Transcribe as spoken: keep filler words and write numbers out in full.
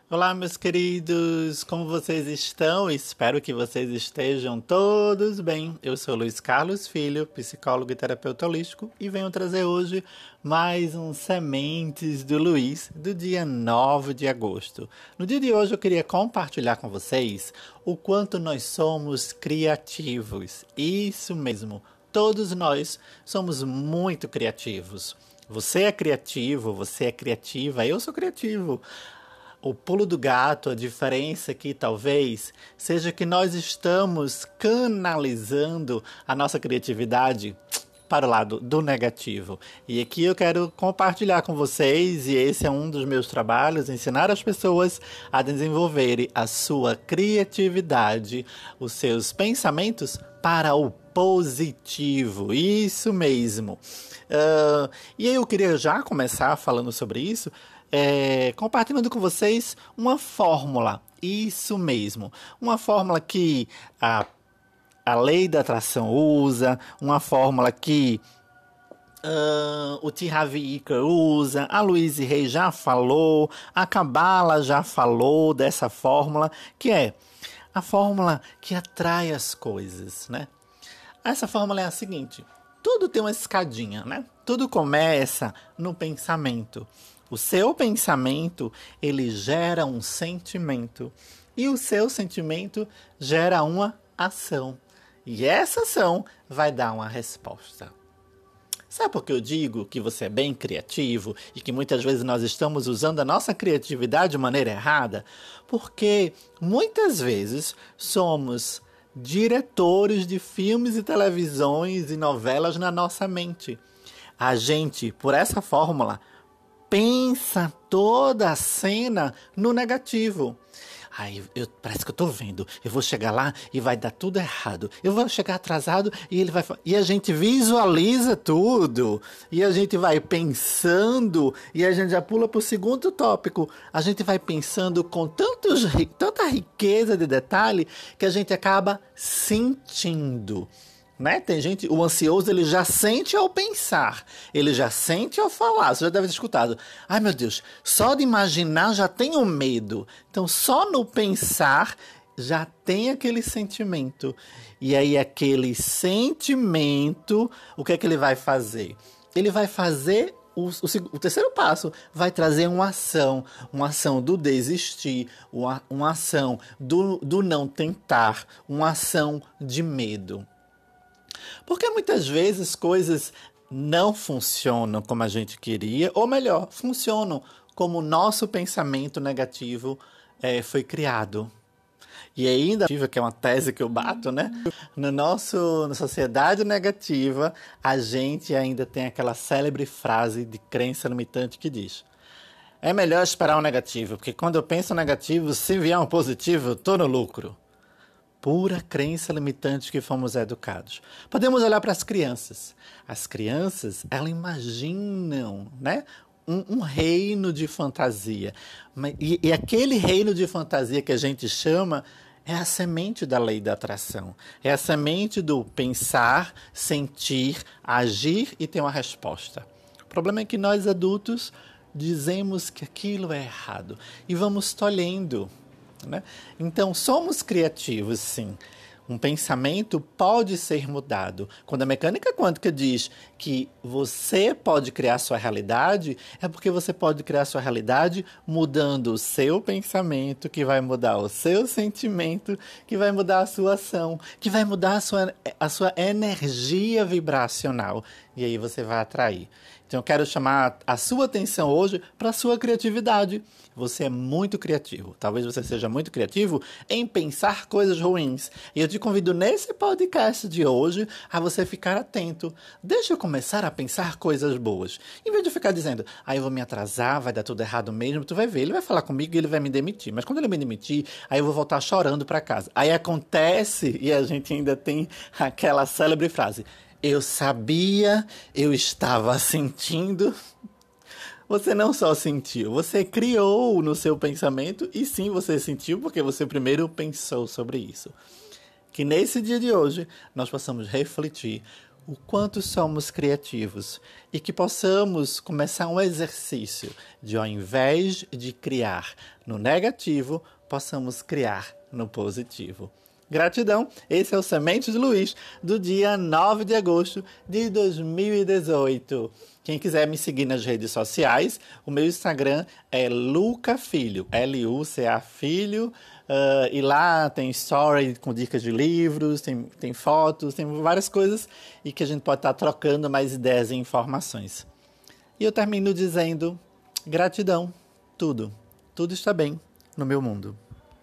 Olá, meus queridos, como vocês estão? Espero que vocês estejam todos bem. Eu sou Luiz Carlos Filho, psicólogo e terapeuta holístico, e venho trazer hoje mais um Sementes do Luiz, do dia nove de agosto. No dia de hoje eu queria compartilhar com vocês o quanto nós somos criativos. Isso mesmo, todos nós somos muito criativos. Você é criativo, você é criativa, eu sou criativo. O pulo do gato, a diferença aqui talvez seja que nós estamos canalizando a nossa criatividade para o lado do negativo. E aqui eu quero compartilhar com vocês, e esse é um dos meus trabalhos, ensinar as pessoas a desenvolverem a sua criatividade, os seus pensamentos para o positivo. Isso mesmo. Uh, e aí eu queria já começar falando sobre isso, É, compartilhando com vocês uma fórmula, isso mesmo, uma fórmula que a, a lei da atração usa, uma fórmula que uh, o T. Harv Eker usa, a Louise Hay já falou, a Kabbalah já falou dessa fórmula, que é a fórmula que atrai as coisas, né? Essa fórmula é a seguinte: tudo tem uma escadinha, né? Tudo começa no pensamento. O seu pensamento, ele gera um sentimento. E o seu sentimento gera uma ação. E essa ação vai dar uma resposta. Sabe por que eu digo que você é bem criativo e que muitas vezes nós estamos usando a nossa criatividade de maneira errada? Porque muitas vezes somos diretores de filmes e televisões e novelas na nossa mente. A gente, por essa fórmula, pensa toda a cena no negativo. Aí, eu, parece que eu tô vendo. Eu vou chegar lá e vai dar tudo errado. Eu vou chegar atrasado e ele vai... E a gente visualiza tudo. E a gente vai pensando. E a gente já pula pro segundo tópico. A gente vai pensando com tantos, tanta riqueza de detalhe que a gente acaba sentindo. Né? Tem gente, o ansioso, ele já sente ao pensar, ele já sente ao falar. Você já deve ter escutado: ai meu Deus, só de imaginar já tenho medo. Então só no pensar já tem aquele sentimento. E aí aquele sentimento, o que é que ele vai fazer? Ele vai fazer O, o, o terceiro passo, vai trazer uma ação, uma ação do desistir, uma, uma ação do, do não tentar, uma ação de medo. Porque muitas vezes coisas não funcionam como a gente queria, ou melhor, funcionam como o nosso pensamento negativo é, foi criado. E ainda, que é uma tese que eu bato, né? No nosso, na sociedade negativa, a gente ainda tem aquela célebre frase de crença limitante que diz: é melhor esperar o negativo, porque quando eu penso negativo, se vier um positivo, eu tô no lucro. Pura crença limitante que fomos educados. Podemos olhar para as crianças. As crianças, elas imaginam, né, um, um reino de fantasia. E, e aquele reino de fantasia que a gente chama é a semente da lei da atração. É a semente do pensar, sentir, agir e ter uma resposta. O problema é que nós adultos dizemos que aquilo é errado e vamos tolhendo. Né? Então, somos criativos, sim. Um pensamento pode ser mudado. Quando a mecânica quântica diz que você pode criar sua realidade, é porque você pode criar sua realidade mudando o seu pensamento, que vai mudar o seu sentimento, que vai mudar a sua ação, que vai mudar a sua, a sua energia vibracional. E aí você vai atrair. Então eu quero chamar a sua atenção hoje para a sua criatividade. Você é muito criativo. Talvez você seja muito criativo em pensar coisas ruins. E eu te convido nesse podcast de hoje a você ficar atento. Deixa eu começar a pensar coisas boas. Em vez de ficar dizendo: ah, eu vou me atrasar, vai dar tudo errado mesmo, tu vai ver, ele vai falar comigo e ele vai me demitir. Mas quando ele me demitir, aí eu vou voltar chorando para casa. Aí acontece, e a gente ainda tem aquela célebre frase: eu sabia, eu estava sentindo. Você não só sentiu, você criou no seu pensamento, e sim, você sentiu porque você primeiro pensou sobre isso. Que nesse dia de hoje nós possamos refletir o quanto somos criativos e que possamos começar um exercício de, ao invés de criar no negativo, possamos criar no positivo. Gratidão, esse é o Sementes de Luiz, do dia nove de agosto de dois mil e dezoito. Quem quiser me seguir nas redes sociais, o meu Instagram é lucafilho, L U C A Filho, uh, e lá tem story com dicas de livros, tem, tem fotos, tem várias coisas, e que a gente pode estar trocando mais ideias e informações. E eu termino dizendo, gratidão, tudo, tudo está bem no meu mundo.